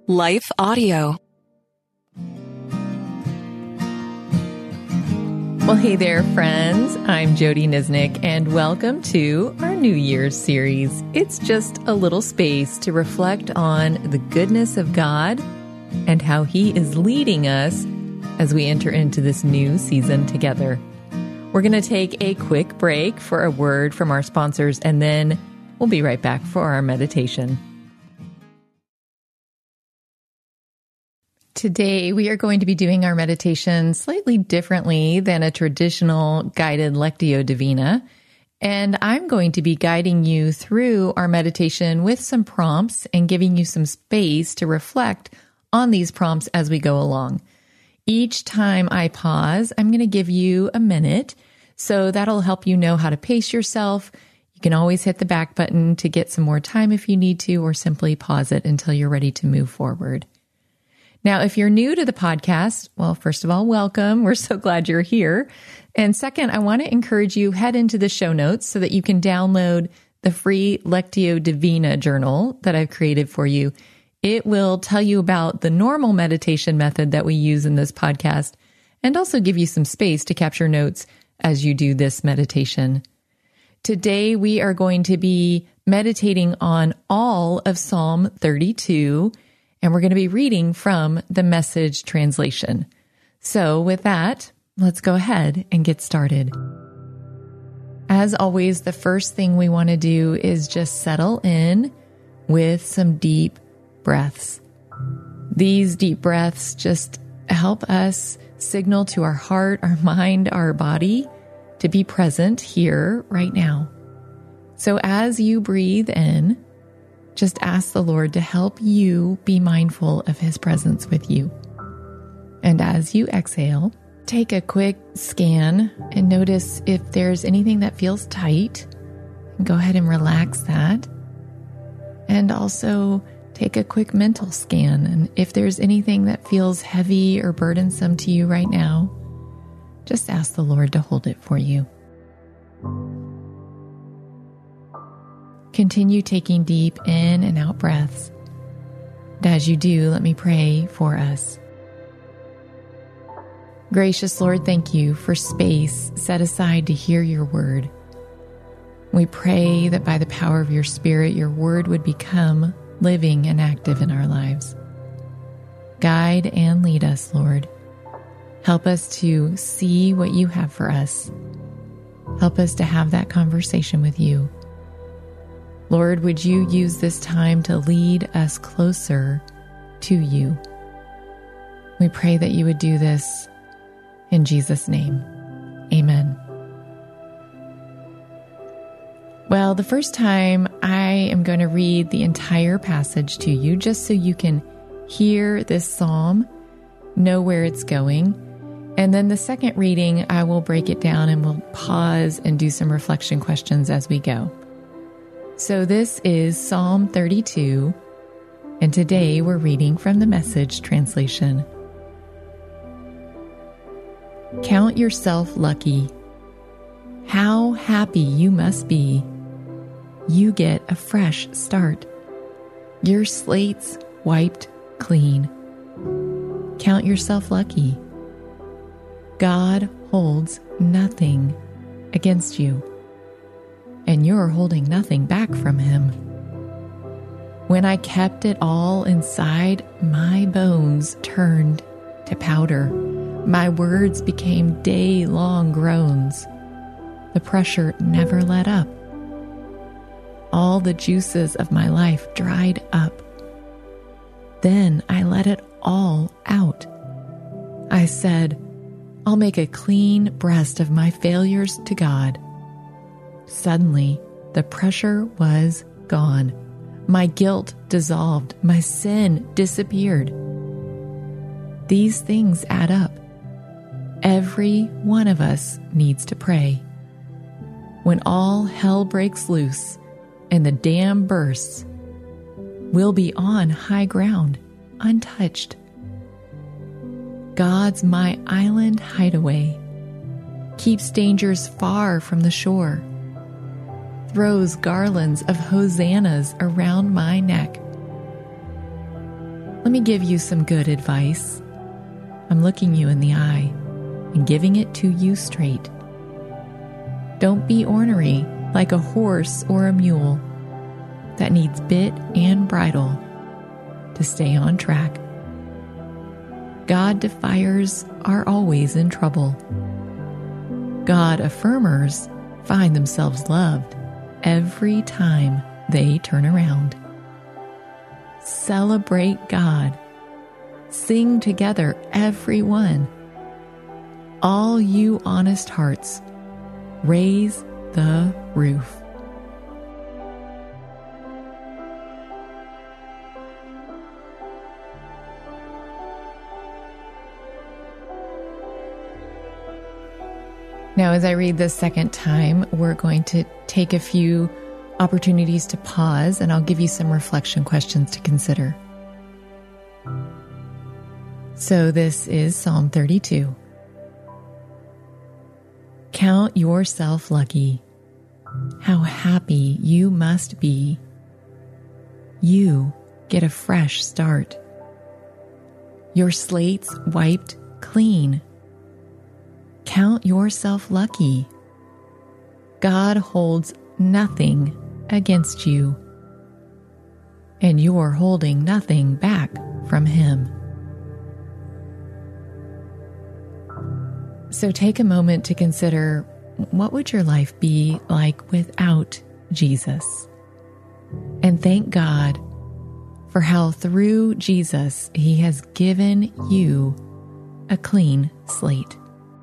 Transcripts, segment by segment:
Life Audio. Well, hey there, friends. I'm Jody Nisnik, and welcome to our New Year's series. It's just a little space to reflect on the goodness of God and how He is leading us as we enter into this new season together. We're going to take a quick break for a word from our sponsors, and then we'll be right back for our meditation. Today, we are going to be doing our meditation slightly differently than a traditional guided Lectio Divina, and I'm going to be guiding you through our meditation with some prompts and giving you some space to reflect on these prompts as we go along. Each time I pause, I'm going to give you a minute, so that'll help you know how to pace yourself. You can always hit the back button to get some more time if you need to, or simply pause it until you're ready to move forward. Now, if you're new to the podcast, well, first of all, welcome. We're so glad you're here. And second, I want to encourage you, head into the show notes so that you can download the free Lectio Divina journal that I've created for you. It will tell you about the normal meditation method that we use in this podcast and also give you some space to capture notes as you do this meditation. Today, we are going to be meditating on all of Psalm 32, and we're going to be reading from the Message translation. So with that, let's go ahead and get started. As always, the first thing we want to do is just settle in with some deep breaths. These deep breaths just help us signal to our heart, our mind, our body to be present here right now. So as you breathe in, just ask the Lord to help you be mindful of His presence with you. And as you exhale, take a quick scan and notice if there's anything that feels tight. Go ahead and relax that. And also take a quick mental scan. And if there's anything that feels heavy or burdensome to you right now, just ask the Lord to hold it for you. Continue taking deep in and out breaths. And as you do, let me pray for us. Gracious Lord, thank you for space set aside to hear your word. We pray that by the power of your Spirit, your word would become living and active in our lives. Guide and lead us, Lord. Help us to see what you have for us. Help us to have that conversation with you. Lord, would you use this time to lead us closer to you? We pray that you would do this in Jesus' name. Amen. Well, the first time I am going to read the entire passage to you just so you can hear this psalm, know where it's going. And then the second reading, I will break it down and we'll pause and do some reflection questions as we go. So this is Psalm 32, and today we're reading from the Message translation. Count yourself lucky. How happy you must be. You get a fresh start. Your slate's wiped clean. Count yourself lucky. God holds nothing against you, and you're holding nothing back from Him. When I kept it all inside, my bones turned to powder. My words became day-long groans. The pressure never let up. All the juices of my life dried up. Then I let it all out. I said, I'll make a clean breast of my failures to God. Suddenly, the pressure was gone. My guilt dissolved. My sin disappeared. These things add up. Every one of us needs to pray. When all hell breaks loose and the dam bursts, we'll be on high ground, untouched. God's my island hideaway, keeps dangers far from the shore, throws garlands of hosannas around my neck. Let me give you some good advice. I'm looking you in the eye and giving it to you straight. Don't be ornery like a horse or a mule that needs bit and bridle to stay on track. God defiers are always in trouble. God affirmers find themselves loved every time they turn around. Celebrate God. Sing together, everyone. All you honest hearts, raise the roof. Now, as I read this second time, we're going to take a few opportunities to pause, and I'll give you some reflection questions to consider. So this is Psalm 32. Count yourself lucky. How happy you must be. You get a fresh start. Your slate's wiped clean. Count yourself lucky. God holds nothing against you, and you're holding nothing back from Him. So take a moment to consider, what would your life be like without Jesus? And thank God for how through Jesus He has given you a clean slate.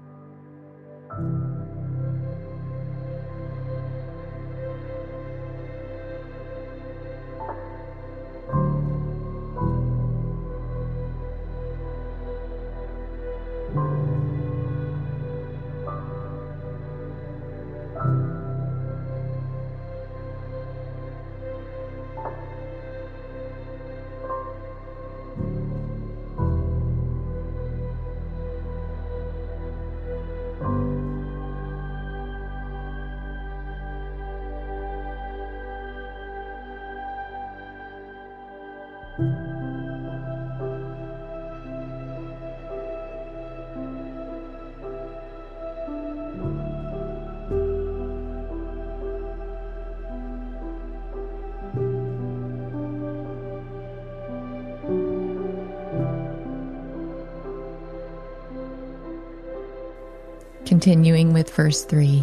Continuing with verse 3.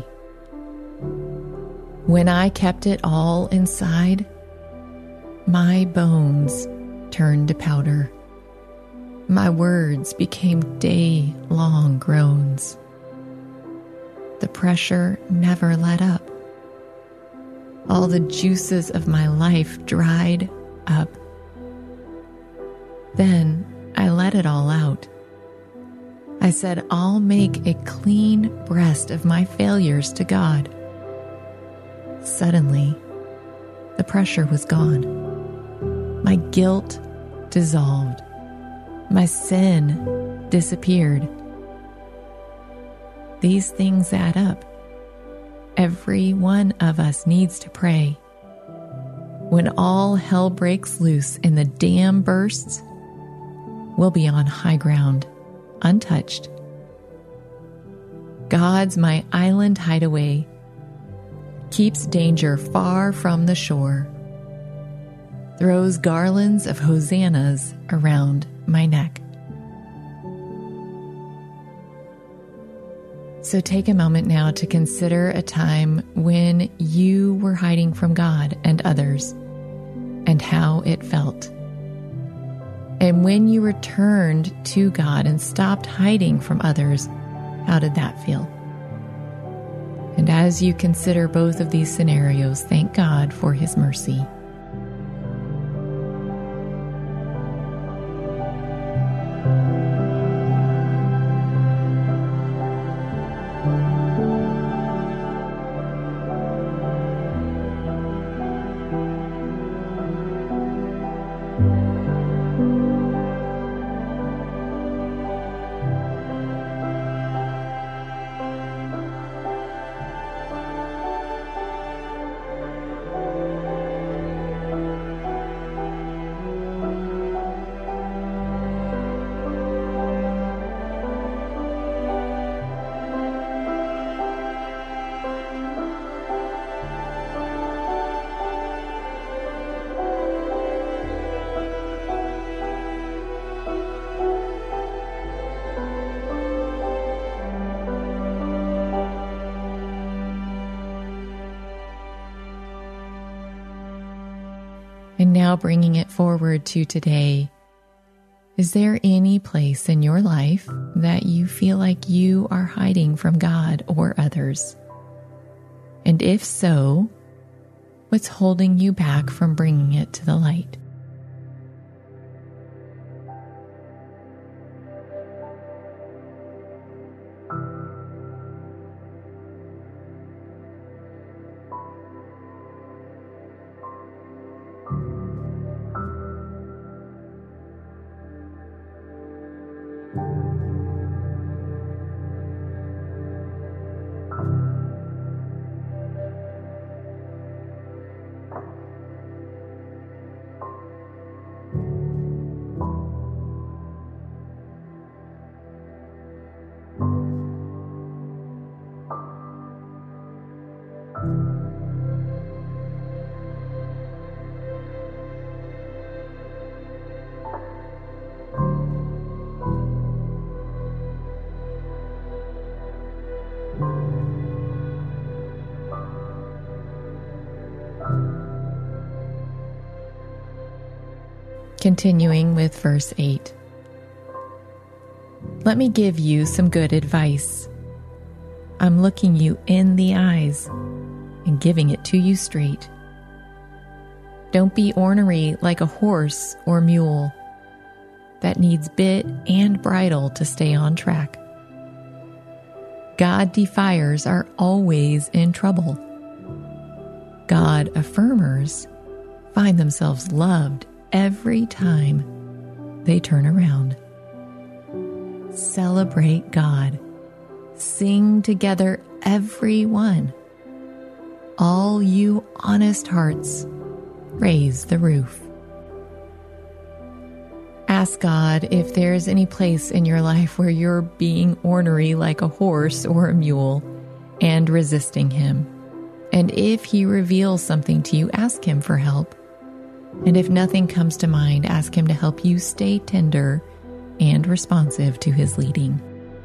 When I kept it all inside, my bones turned to powder. My words became day-long groans. The pressure never let up. All the juices of my life dried up. Then I let it all out. I said, I'll make a clean breast of my failures to God. Suddenly, the pressure was gone. My guilt dissolved. My sin disappeared. These things add up. Every one of us needs to pray. When all hell breaks loose and the dam bursts, we'll be on high ground, untouched. God's my island hideaway, keeps danger far from the shore, throws garlands of hosannas around my neck. So take a moment now to consider a time when you were hiding from God and others, and how it felt. And when you returned to God and stopped hiding from others, how did that feel? And as you consider both of these scenarios, thank God for His mercy. now bringing it forward to today, is there any place in your life that you feel like you are hiding from God or others? And if so, what's holding you back from bringing it to the light? Continuing with verse 8. Let me give you some good advice. I'm looking you in the eyes and giving it to you straight. Don't be ornery like a horse or mule that needs bit and bridle to stay on track. God defiers are always in trouble. God affirmers find themselves loved every time they turn around. Celebrate God. Sing together, everyone. All you honest hearts, raise the roof. Ask God if there's any place in your life where you're being ornery like a horse or a mule and resisting Him. And if He reveals something to you, ask Him for help. And if nothing comes to mind, ask Him to help you stay tender and responsive to His leading.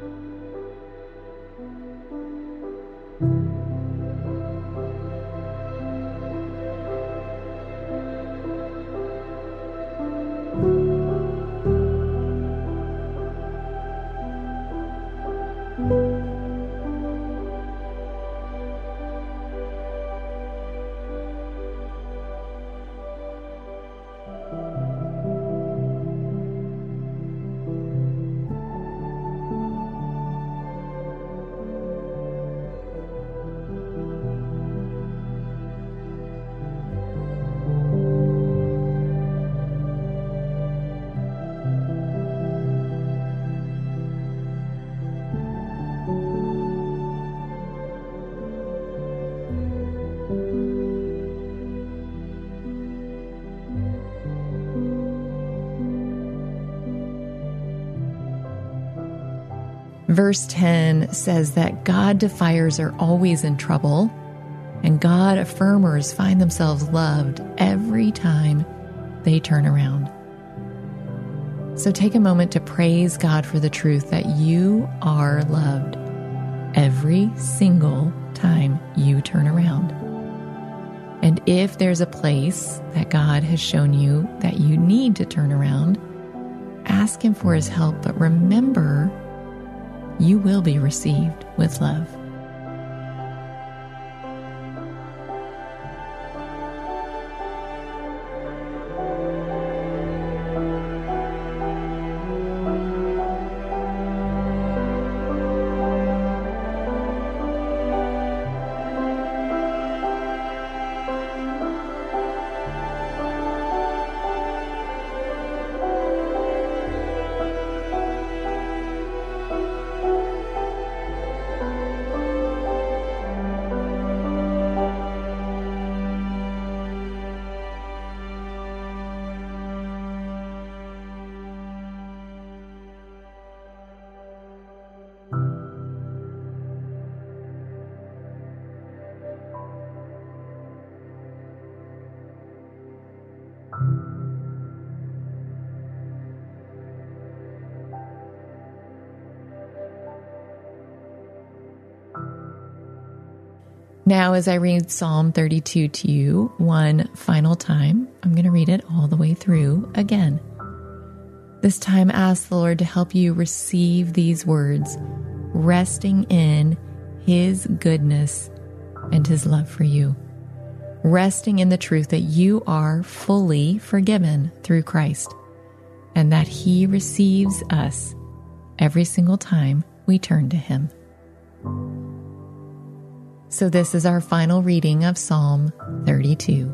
Verse 10 says that God defiers are always in trouble, and God affirmers find themselves loved every time they turn around. So take a moment to praise God for the truth that you are loved every single time you turn around. And if there's a place that God has shown you that you need to turn around, ask Him for His help, but remember, you will be received with love. Now, as I read Psalm 32 to you one final time, I'm going to read it all the way through again. This time, ask the Lord to help you receive these words, resting in His goodness and His love for you, resting in the truth that you are fully forgiven through Christ, and that He receives us every single time we turn to Him. So this is our final reading of Psalm 32.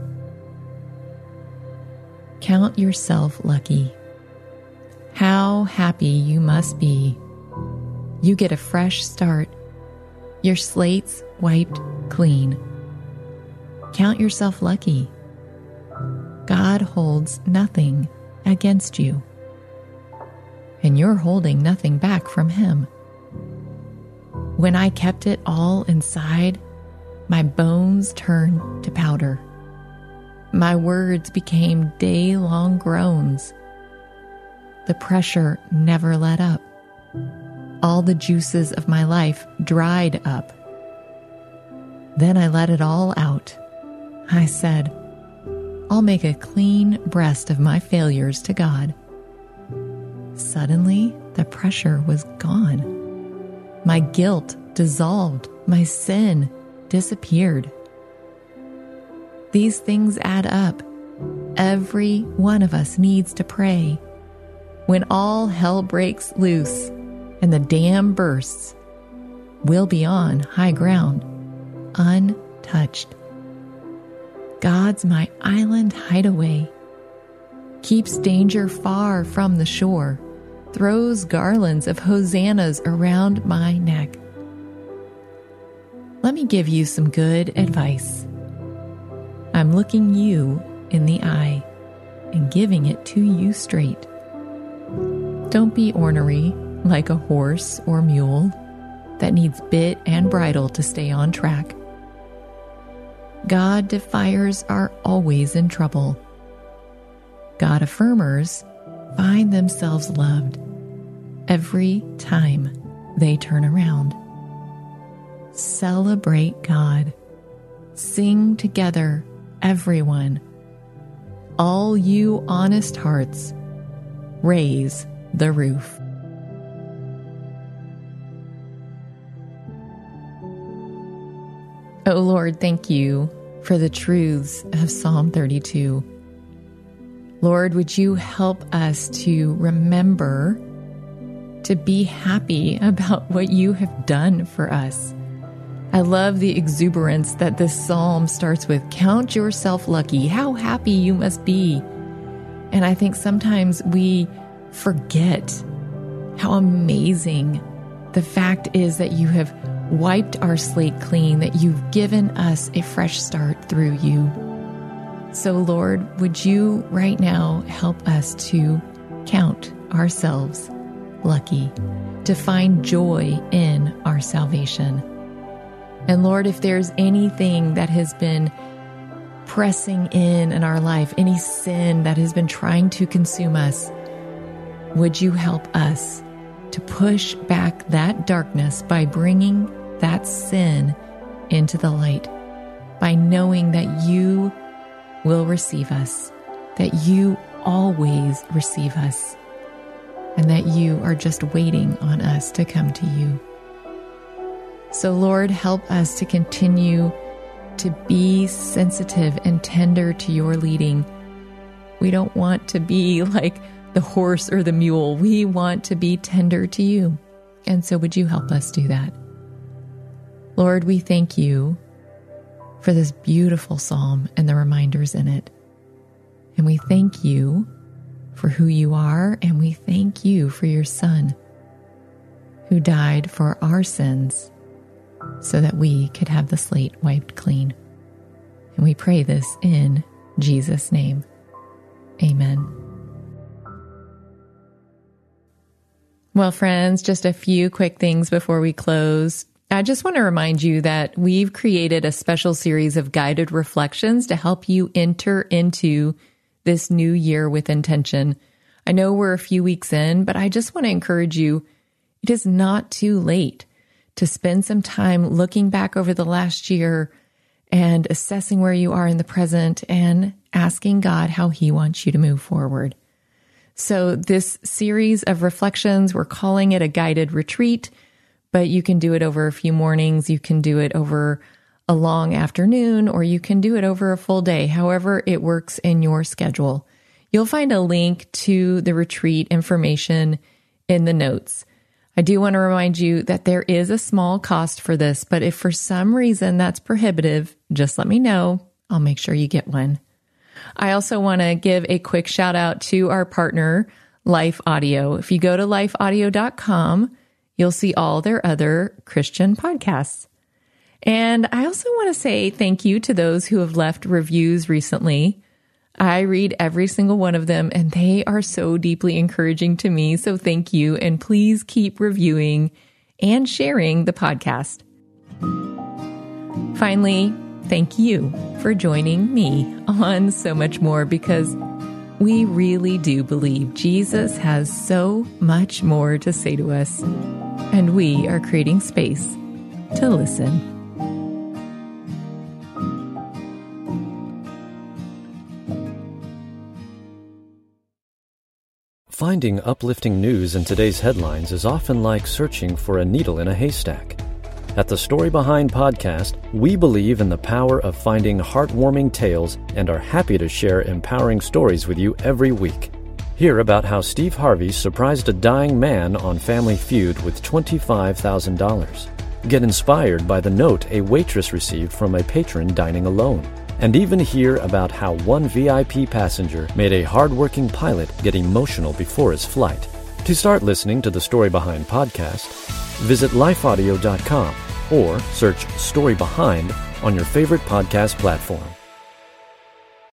Count yourself lucky. How happy you must be. You get a fresh start. Your slate's wiped clean. Count yourself lucky. God holds nothing against you, and you're holding nothing back from Him. When I kept it all inside, my bones turned to powder. My words became day-long groans. The pressure never let up. All the juices of my life dried up. Then I let it all out. I said, I'll make a clean breast of my failures to God. Suddenly, the pressure was gone. My guilt dissolved. My sin disappeared. These things add up. Every one of us needs to pray. When all hell breaks loose and the dam bursts, we'll be on high ground, untouched. God's my island hideaway, keeps danger far from the shore, throws garlands of hosannas around my neck. Let me give you some good advice. I'm looking you in the eye and giving it to you straight. Don't be ornery like a horse or mule that needs bit and bridle to stay on track. God defiers are always in trouble. God affirmers find themselves loved every time they turn around. Celebrate God. Sing together, everyone. All you honest hearts, raise the roof. Oh Lord, thank you for the truths of Psalm 32. Lord, would you help us to remember to be happy about what you have done for us. I love the exuberance that this psalm starts with. Count yourself lucky. How happy you must be. And I think sometimes we forget how amazing the fact is that you have wiped our slate clean, that you've given us a fresh start through you. So Lord, would you right now help us to count ourselves lucky, to find joy in our salvation. And Lord, if there's anything that has been pressing in our life, any sin that has been trying to consume us, would you help us to push back that darkness by bringing that sin into the light, by knowing that you will receive us, that you always receive us, and that you are just waiting on us to come to you. So Lord, help us to continue to be sensitive and tender to your leading. We don't want to be like the horse or the mule. We want to be tender to you. And so would you help us do that? Lord, we thank you for this beautiful psalm and the reminders in it. And we thank you for who you are, and we thank you for your Son who died for our sins so that we could have the slate wiped clean. And we pray this in Jesus' name. Amen. Well, friends, just a few quick things before we close. I just want to remind you that we've created a special series of guided reflections to help you enter into this new year with intention. I know we're a few weeks in, but I just want to encourage you, it is not too late to spend some time looking back over the last year and assessing where you are in the present and asking God how He wants you to move forward. So this series of reflections, we're calling it a guided retreat, but you can do it over a few mornings. You can do it over a long afternoon, or you can do it over a full day, however it works in your schedule. You'll find a link to the retreat information in the notes. I do want to remind you that there is a small cost for this, but if for some reason that's prohibitive, just let me know. I'll make sure you get one. I also want to give a quick shout out to our partner, Life Audio. If you go to lifeaudio.com, you'll see all their other Christian podcasts. And I also want to say thank you to those who have left reviews recently. I read every single one of them, and they are so deeply encouraging to me. So thank you, and please keep reviewing and sharing the podcast. Finally, thank you for joining me on So Much More, because we really do believe Jesus has so much more to say to us, and we are creating space to listen. Finding uplifting news in today's headlines is often like searching for a needle in a haystack. At the Story Behind podcast, we believe in the power of finding heartwarming tales and are happy to share empowering stories with you every week. Hear about how Steve Harvey surprised a dying man on Family Feud with $25,000. Get inspired by the note a waitress received from a patron dining alone. And even hear about how one VIP passenger made a hardworking pilot get emotional before his flight. To start listening to the Story Behind podcast, visit lifeaudio.com or search Story Behind on your favorite podcast platform.